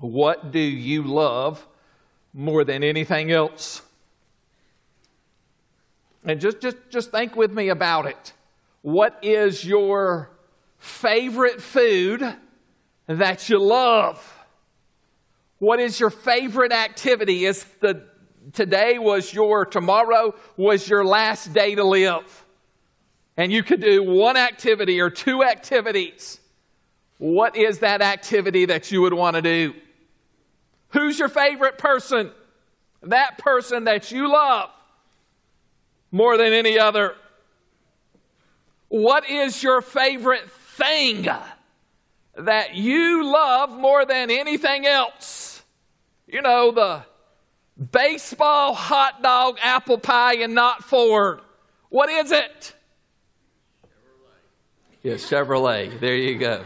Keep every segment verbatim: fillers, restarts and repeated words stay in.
What do you love more than anything else? And just, just, just think with me about it. What is your favorite food that you love? What is your favorite activity? Is the today was your, tomorrow was your last day to live, and you could do one activity or two activities. What is that activity that you would want to do? Who's your favorite person? That person that you love more than any other. What is your favorite thing that you love more than anything else? You know, the baseball, hot dog, apple pie, and not Ford. What is it? Chevrolet. Yes, Chevrolet. There you go.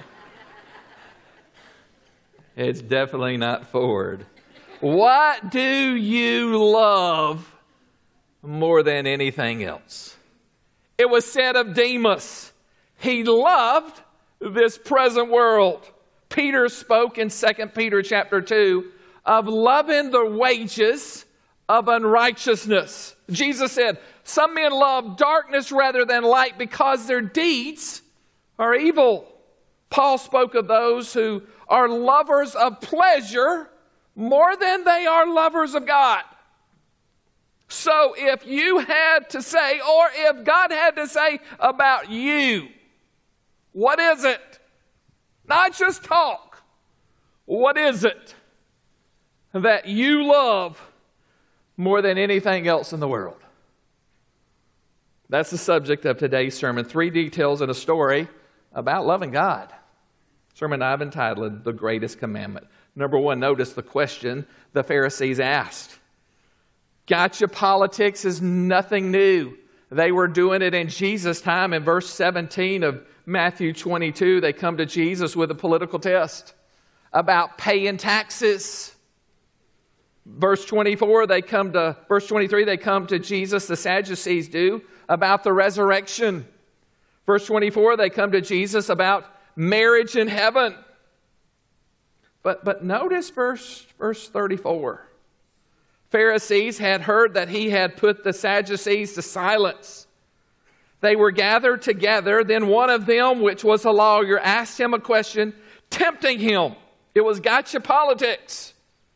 It's definitely not Ford. What do you love more than anything else? It was said of Demas, he loved this present world. Peter spoke in Second Peter chapter two of loving the wages of unrighteousness. Jesus said, some men love darkness rather than light because their deeds are evil. Paul spoke of those who are lovers of pleasure more than they are lovers of God. So if you had to say, or if God had to say about you, what is it? Not just talk. What is it that you love more than anything else in the world? That's the subject of today's sermon. Three details in a story about loving God. Sermon I've entitled, The Greatest Commandment. Number one, notice the question the Pharisees asked. Gotcha politics is nothing new. They were doing it in Jesus' time. In verse seventeen of Matthew twenty-two, they come to Jesus with a political test about paying taxes. Verse twenty-four, they come to, verse twenty-three, they come to Jesus, the Sadducees do, about the resurrection. Verse twenty-four, they come to Jesus about marriage in heaven. But, but notice verse, verse thirty-four. Pharisees had heard that he had put the Sadducees to silence. They were gathered together. Then one of them, which was a lawyer, asked him a question, tempting him. It was gotcha politics.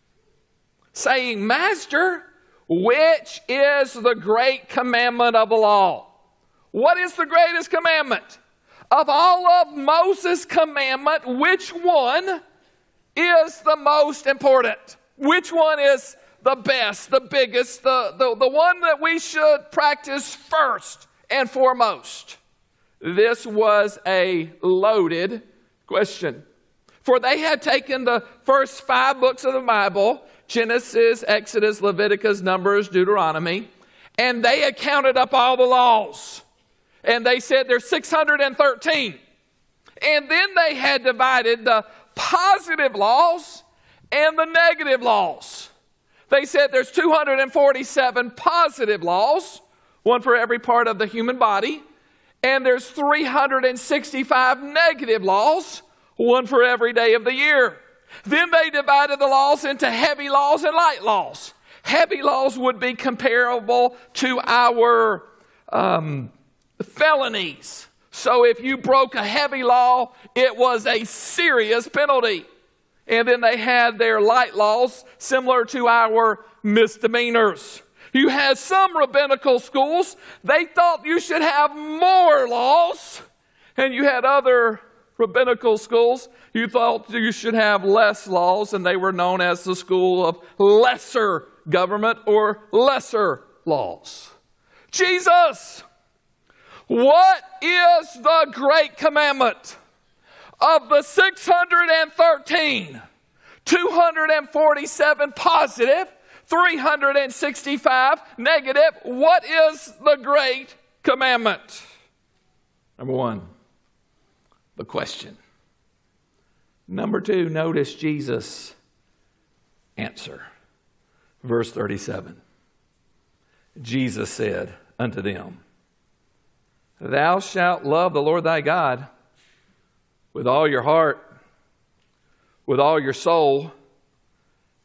Saying, Master, which is the great commandment of the law? What is the greatest commandment? Of all of Moses' commandment, which one is the most important? Which one is the best, the biggest, the, the, the one that we should practice first and foremost? This was a loaded question. For they had taken the first five books of the Bible, Genesis, Exodus, Leviticus, Numbers, Deuteronomy, and they had counted up all the laws. And they said there's six hundred thirteen. And then they had divided the positive laws and the negative laws. They said there's two hundred forty-seven positive laws, one for every part of the human body. And there's three hundred sixty-five negative laws, one for every day of the year. Then they divided the laws into heavy laws and light laws. Heavy laws would be comparable to our um, felonies. So if you broke a heavy law, it was a serious penalty. And then they had their light laws similar to our misdemeanors. You had some rabbinical schools, they thought you should have more laws. And you had other rabbinical schools, you thought you should have less laws. And they were known as the school of lesser government or lesser laws. Jesus, what is the great commandment? Of the six hundred thirteen, two hundred forty-seven positive, three hundred sixty-five negative, what is the great commandment? Number one, the question. Number two, notice Jesus' answer. Verse thirty-seven. Jesus said unto them, Thou shalt love the Lord thy God with all your heart, with all your soul,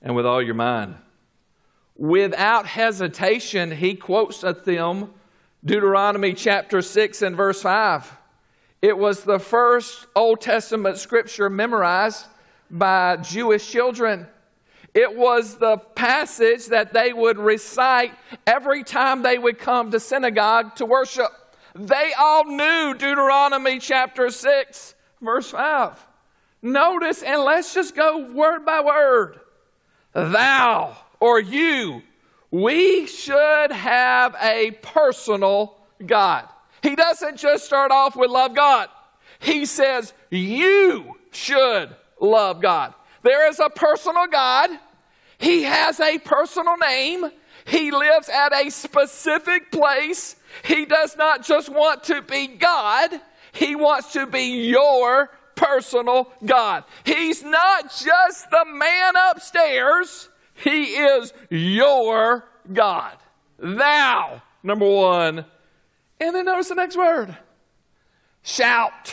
and with all your mind. Without hesitation, he quotes at them Deuteronomy chapter six and verse five. It was the first Old Testament scripture memorized by Jewish children. It was the passage that they would recite every time they would come to synagogue to worship. They all knew Deuteronomy chapter six, verse five. Notice, and let's just go word by word. Thou or you, we should have a personal God. He doesn't just start off with love God. He says you should love God. There is a personal God. He has a personal name. He lives at a specific place. He does not just want to be God. He wants to be your personal God. He's not just the man upstairs. He is your God. Thou, number one. And then notice the next word. Shout.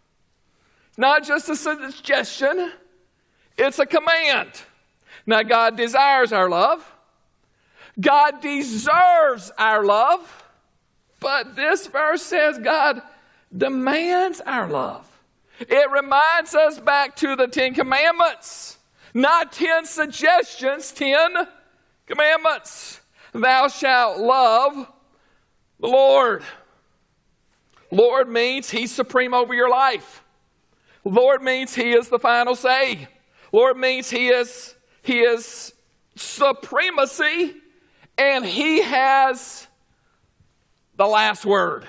Not just a suggestion. It's a command. Now, God desires our love. God deserves our love. But this verse says God demands our love. It reminds us back to the Ten Commandments. Not ten suggestions, ten commandments. Thou shalt love the Lord. Lord means He's supreme over your life. Lord means He is the final say. Lord means He is, He is supremacy, and He has the last word.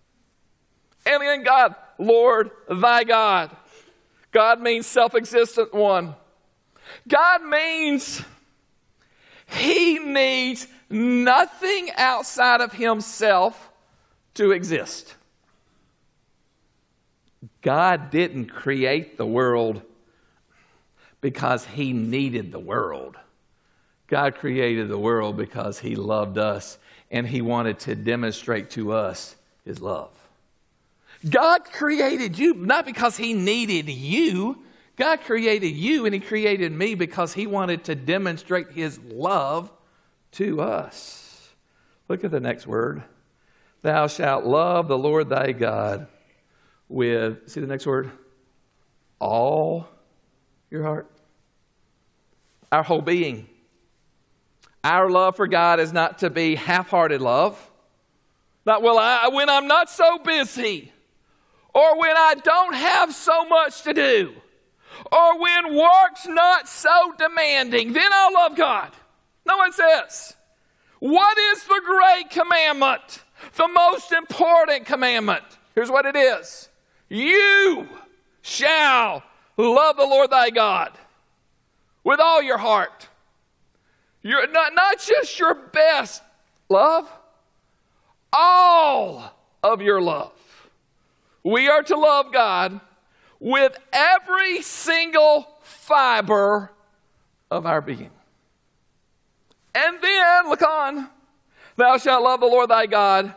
And then God, Lord, thy God. God means self-existent one. God means He needs nothing outside of Himself to exist. God didn't create the world because He needed the world. God created the world because He loved us and He wanted to demonstrate to us His love. God created you not because He needed you. God created you and He created me because He wanted to demonstrate His love to us. Look at the next word. Thou shalt love the Lord thy God with, see the next word? All your heart. Our whole being. Our love for God is not to be half-hearted love. Not, well, I, when I'm not so busy, or when I don't have so much to do, or when work's not so demanding, then I'll love God. No, it says, what is the great commandment? The most important commandment. Here's what it is. You shall love the Lord thy God with all your heart. You're not, not just your best love, all of your love. We are to love God with every single fiber of our being. And then, look on, thou shalt love the Lord thy God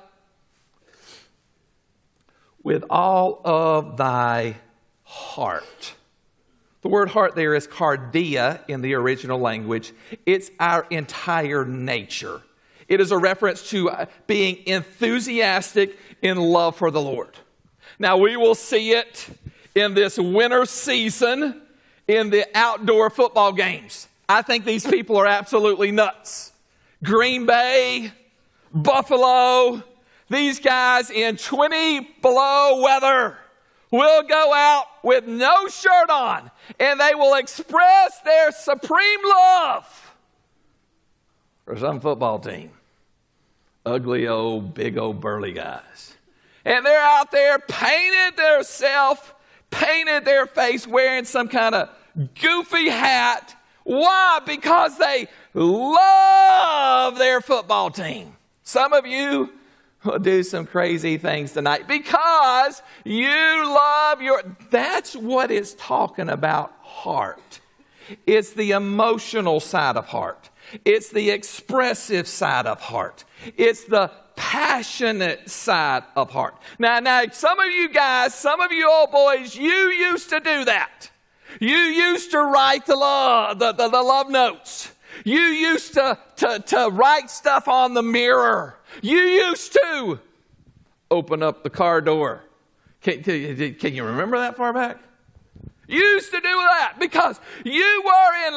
with all of thy heart. The word heart there is cardia in the original language. It's our entire nature. It is a reference to being enthusiastic in love for the Lord. Now, we will see it in this winter season in the outdoor football games. I think these people are absolutely nuts. Green Bay, Buffalo, these guys in twenty below weather will go out with no shirt on, and they will express their supreme love for some football team. Ugly old, big old burly guys. And they're out there painted their self, painted their face, wearing some kind of goofy hat. Why? Because they love their football team. Some of you will do some crazy things tonight because you love your... That's what it's talking about, heart. It's the emotional side of heart. It's the expressive side of heart. It's the passionate side of heart. Now, now, some of you guys, some of you old boys, you used to do that. You used to write the love, the, the, the love notes. You used to, to, to write stuff on the mirror. You used to open up the car door. Can, can, can you remember that far back? You used to do that because you were in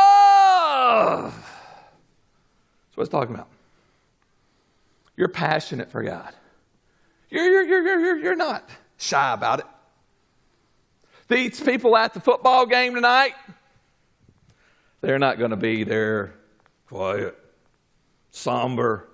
love. That's what it's talking about. You're passionate for God. You're, you're, you're, you're, you're not shy about it. These people at the football game tonight, they're not going to be there quiet, somber,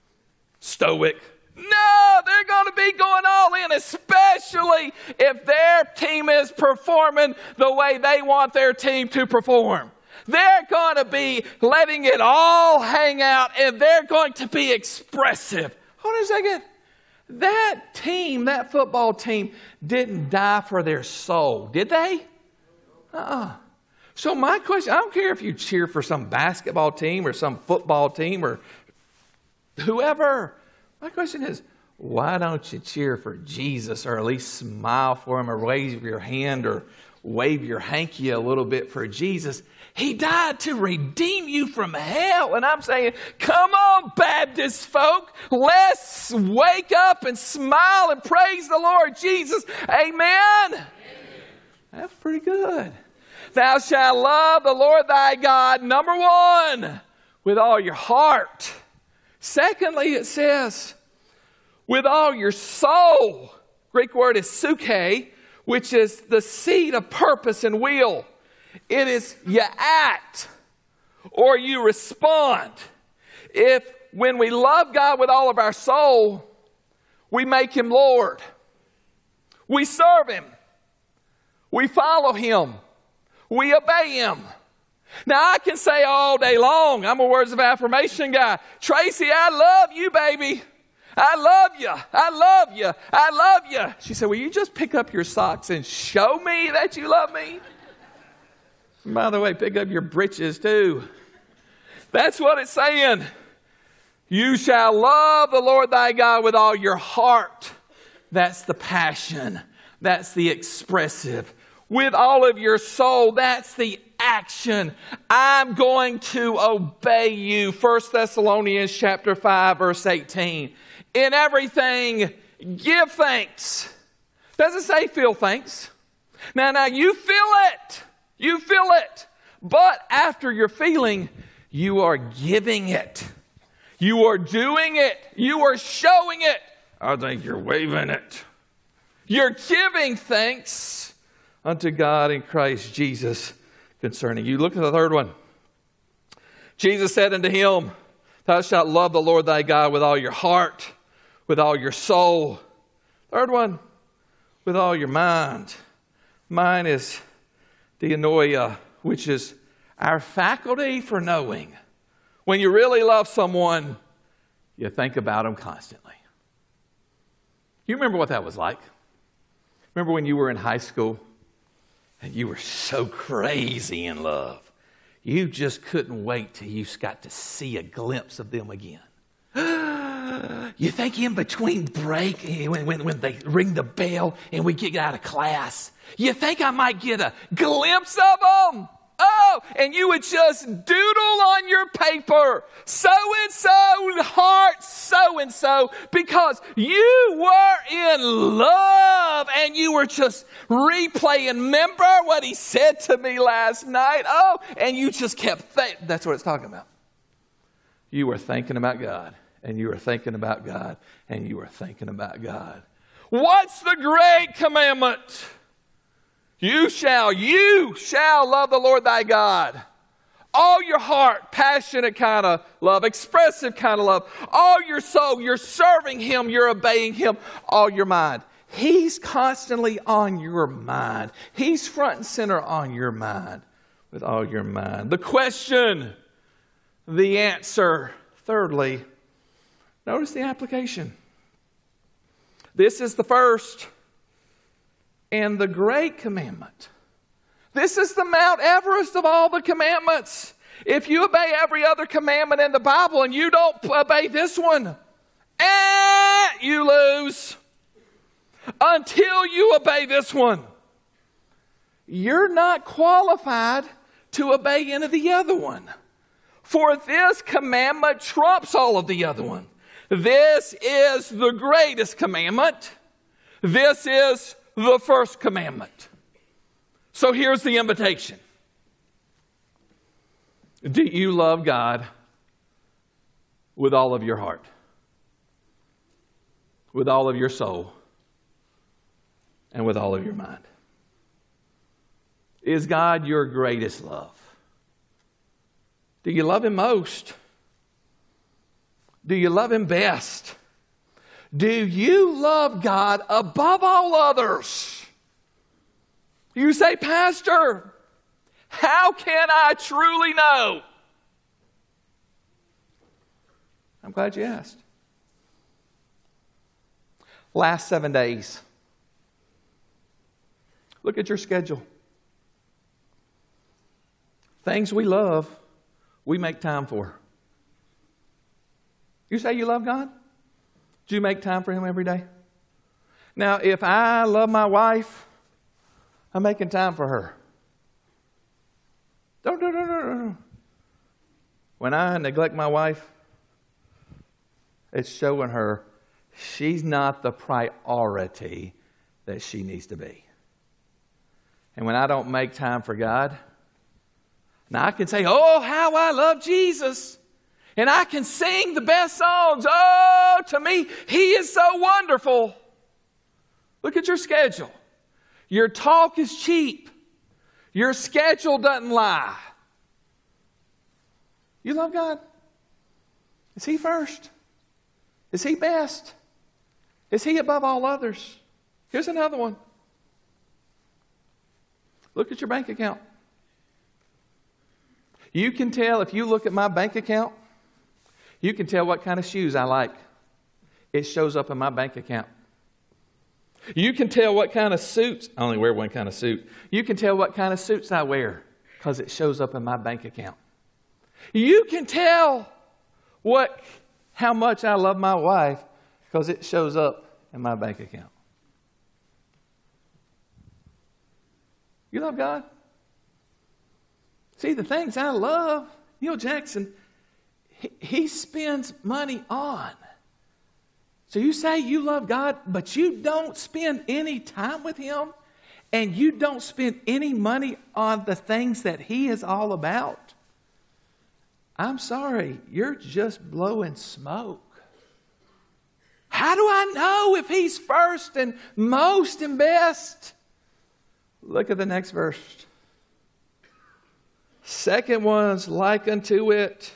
stoic. No, they're going to be going all in, especially if their team is performing the way they want their team to perform. They're going to be letting it all hang out, and they're going to be expressive. Hold on a second. That team, that football team, didn't die for their soul, did they? Uh-uh. So my question, I don't care if you cheer for some basketball team or some football team or whoever. My question is, why don't you cheer for Jesus, or at least smile for him, or wave your hand or wave your hanky a little bit for Jesus? He died to redeem you from hell. And I'm saying, come on, Baptist folk. Let's wake up and smile and praise the Lord Jesus. Amen? Amen. That's pretty good. Thou shalt love the Lord thy God, number one, with all your heart. Secondly, it says, with all your soul. Greek word is suke, which is the seed of purpose and will. It is you act or you respond. If when we love God with all of our soul, we make him Lord. We serve him. We follow him. We obey him. Now I can say all day long, I'm a words of affirmation guy. Tracy, I love you, baby. I love you. I love you. I love you. She said, will you just pick up your socks and show me that you love me? And by the way, pick up your britches too. That's what it's saying. You shall love the Lord thy God with all your heart. That's the passion. That's the expressive. With all of your soul, that's the action. I'm going to obey you. First Thessalonians chapter five, verse eighteen. In everything, give thanks. Doesn't say feel thanks. Now, now you feel it. You feel it. But after your feeling, you are giving it. You are doing it. You are showing it. I think you're waving it. You're giving thanks unto God in Christ Jesus concerning you. Look at the third one. Jesus said unto him, thou shalt love the Lord thy God with all your heart, with all your soul. Third one, with all your mind. Mine is dianoia, which is our faculty for knowing. When you really love someone, you think about them constantly. You remember what that was like? Remember when you were in high school and you were so crazy in love? You just couldn't wait till you got to see a glimpse of them again. You think in between break, when, when, when they ring the bell and we get out of class, you think I might get a glimpse of them? Oh, and you would just doodle on your paper, so-and-so, heart, so-and-so, because you were in love and you were just replaying. Remember what he said to me last night? Oh, and you just kept thinking. That's what it's talking about. You were thinking about God, and you were thinking about God, and you were thinking about God. What's the great commandment? You shall, you shall love the Lord thy God. All your heart, passionate kind of love, expressive kind of love. All your soul, you're serving him, you're obeying him. All your mind. He's constantly on your mind. He's front and center on your mind with all your mind. The question, the answer. Thirdly, notice the application. This is the first and the great commandment. This is the Mount Everest of all the commandments. If you obey every other commandment in the Bible and you don't obey this one, eh, you lose. Until you obey this one, you're not qualified to obey any of the other one. For this commandment trumps all of the other one. This is the greatest commandment. This is the first commandment. So here's the invitation. Do you love God with all of your heart? With all of your soul? And with all of your mind? Is God your greatest love? Do you love Him most? Do you love Him best? Do you love God above all others? You say, Pastor, how can I truly know? I'm glad you asked. Last seven days. Look at your schedule. Things we love, we make time for. You say you love God? Do you make time for Him every day? Now, if I love my wife, I'm making time for her. Don't, don't, don't, don't, don't. When I neglect my wife, it's showing her she's not the priority that she needs to be. And when I don't make time for God, now I can say, oh, how I love Jesus. And I can sing the best songs. Oh, to me, He is so wonderful. Look at your schedule. Your talk is cheap. Your schedule doesn't lie. You love God? Is He first? Is He best? Is He above all others? Here's another one. Look at your bank account. You can tell, if you look at my bank account, you can tell what kind of shoes I like. It shows up in my bank account. You can tell what kind of suits. I only wear one kind of suit. You can tell what kind of suits I wear because it shows up in my bank account. You can tell what, how much I love my wife because it shows up in my bank account. You love God? See, the things I love, Neil Jackson, he, he spends money on. So you say you love God, but you don't spend any time with Him, and you don't spend any money on the things that He is all about. I'm sorry, you're just blowing smoke. How do I know if He's first and most and best? Look at the next verse. Second one's like unto it,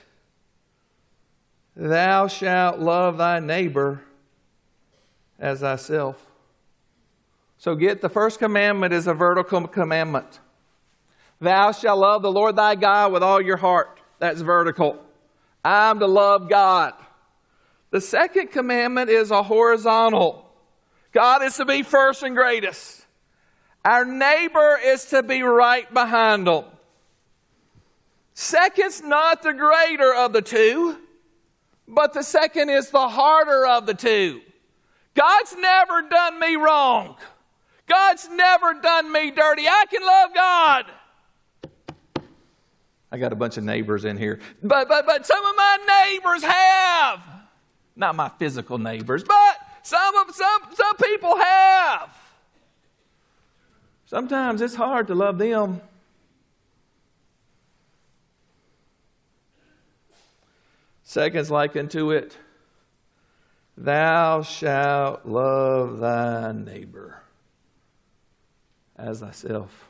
thou shalt love thy neighbor as thyself. So get the first commandment is a vertical commandment. Thou shalt love the Lord thy God with all your heart. That's vertical. I'm to love God. The second commandment is a horizontal. God is to be first and greatest. Our neighbor is to be right behind them. Second's not the greater of the two, but the second is the harder of the two. God's never done me wrong. God's never done me dirty. I can love God. I got a bunch of neighbors in here. But, but, but some of my neighbors have. Not my physical neighbors, but some, of, some, some people have. Sometimes it's hard to love them. Second's like unto it, thou shalt love thy neighbor as thyself.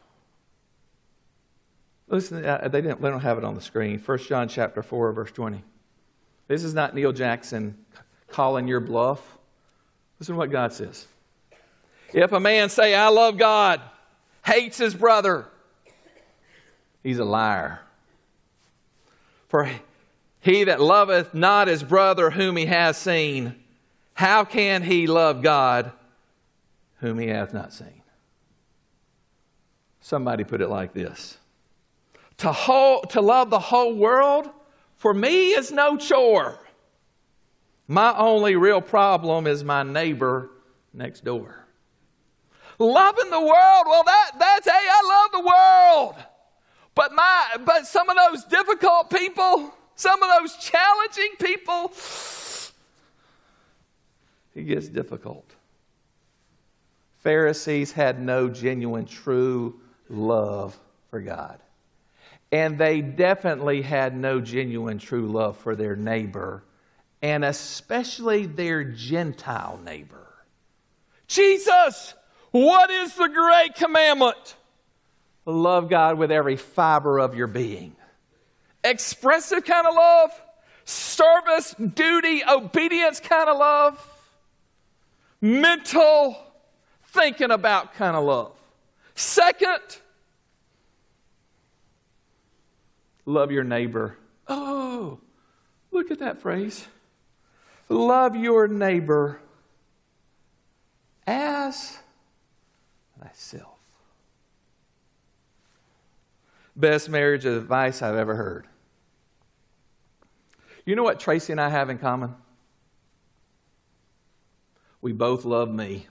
Listen, they didn't. They don't have it on the screen. First John chapter four, verse twenty. This is not Neil Jackson calling your bluff. Listen to what God says. If a man say, I love God, hates his brother, he's a liar. For he that loveth not his brother whom he has seen, how can he love God whom he hath not seen? Somebody put it like this. To, whole, to love the whole world, for me, is no chore. My only real problem is my neighbor next door. Loving the world, well, that, that's, hey, I love the world. But, my, but some of those difficult people, some of those challenging people, it gets difficult. Pharisees had no genuine, true love for God. And they definitely had no genuine, true love for their neighbor, and especially their Gentile neighbor. Jesus, what is the great commandment? Love God with every fiber of your being. Expressive kind of love, service, duty, obedience kind of love, mental, thinking about kind of love. Second, love your neighbor. Oh, look at that phrase. Love your neighbor as thyself. Best marriage advice I've ever heard. You know what Tracy and I have in common? We both love me.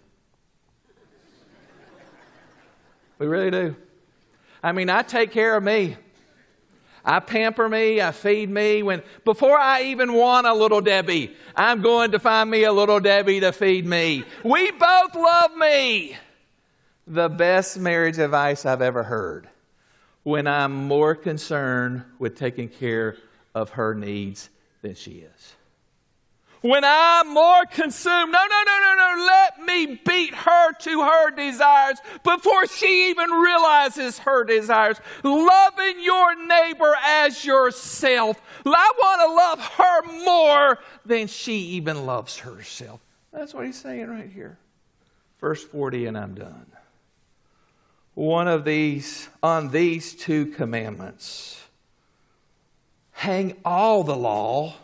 We really do. I mean, I take care of me. I pamper me, I feed me. When before I even want a little Debbie, I'm going to find me a little Debbie to feed me. We both love me. The best marriage advice I've ever heard. When I'm more concerned with taking care of her needs than she is. When I'm more consumed, no, no, no, no, no, let me beat her to her desires before she even realizes her desires. Loving your neighbor as yourself. I want to love her more than she even loves herself. That's what he's saying right here. Verse forty, and I'm done. One of these, on these two commandments, hang all the law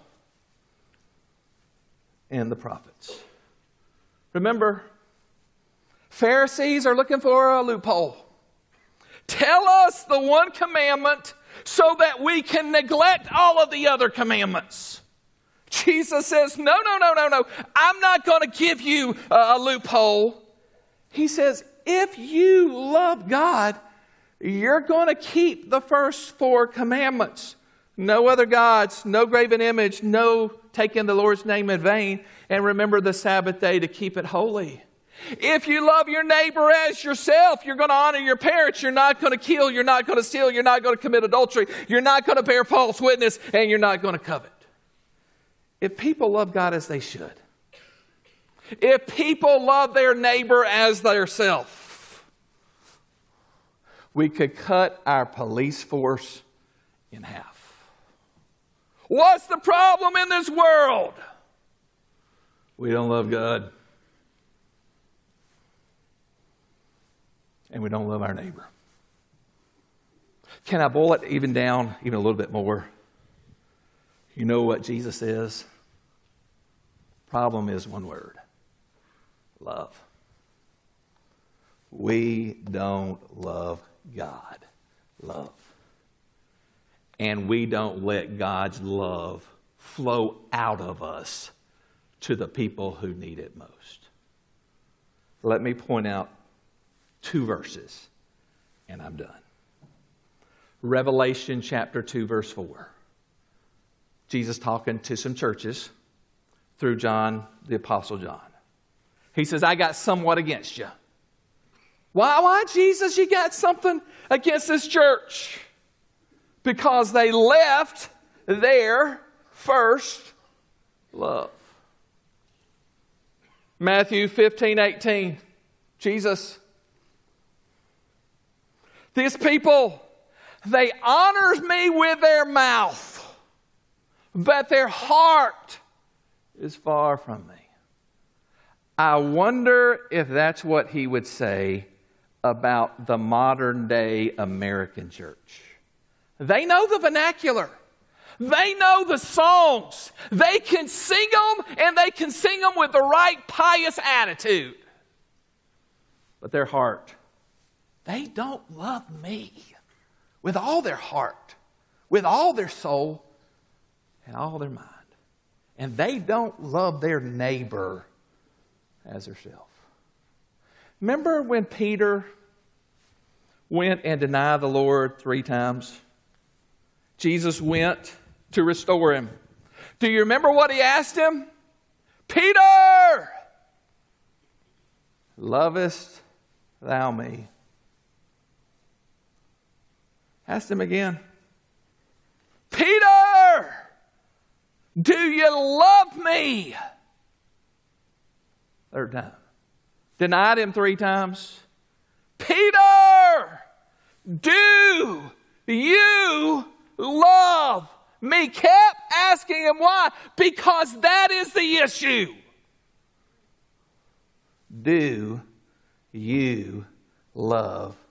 and the prophets. Remember, Pharisees are looking for a loophole. Tell us the one commandment so that we can neglect all of the other commandments. Jesus says, no, no, no, no, no. I'm not going to give you a loophole. He says, if you love God, you're going to keep the first four commandments. No other gods, no graven image, no taking the Lord's name in vain, and remember the Sabbath day to keep it holy. If you love your neighbor as yourself, you're going to honor your parents. You're not going to kill. You're not going to steal. You're not going to commit adultery. You're not going to bear false witness, and you're not going to covet. If people love God as they should, if people love their neighbor as their self, we could cut our police force in half. What's the problem in this world? We don't love God. And we don't love our neighbor. Can I boil it even down even a little bit more? You know what Jesus says? Problem is one word. Love. We don't love God. Love. And we don't let God's love flow out of us to the people who need it most. Let me point out two verses, and I'm done. Revelation chapter two, verse four. Jesus talking to some churches through John, the Apostle John. He says, I got somewhat against you. Why, why, Jesus, you got something against this church? Because they left their first love. Matthew fifteen, eighteen. Jesus. These people, they honor me with their mouth, but their heart is far from me. I wonder if that's what he would say about the modern day American church. They know the vernacular. They know the songs. They can sing them, and they can sing them with the right pious attitude. But their heart, they don't love me with all their heart, with all their soul, and all their mind. And they don't love their neighbor as herself. Remember when Peter went and denied the Lord three times? Jesus went to restore him. Do you remember what he asked him? Peter, lovest thou me? Asked him again. Peter, do you love me? Third time. Denied him three times. Peter, do you love me? Kept asking him why. Because that is the issue. Do you love